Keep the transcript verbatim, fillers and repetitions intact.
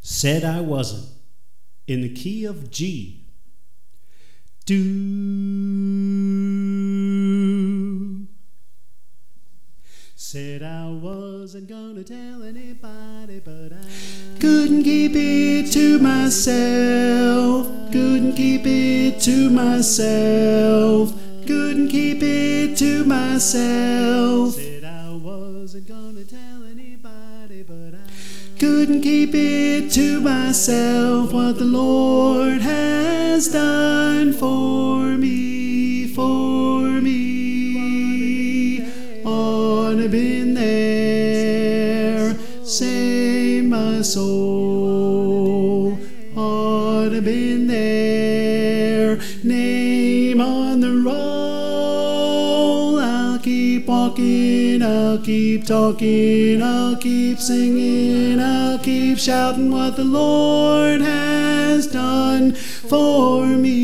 Said I wasn't, in the key of G. Do. Said I wasn't gonna tell anybody, but I couldn't keep it to myself. Couldn't keep it to myself. Couldn't keep it to myself. Said I wasn't gonna tell anybody, but I couldn't keep it to myself. What the Lord has done for me, for me. Ought to been there, save my soul. Ought to been there, name on the roll. I'll keep walking, I'll keep talking, I'll keep singing, I'll keep shouting what the Lord has done for me.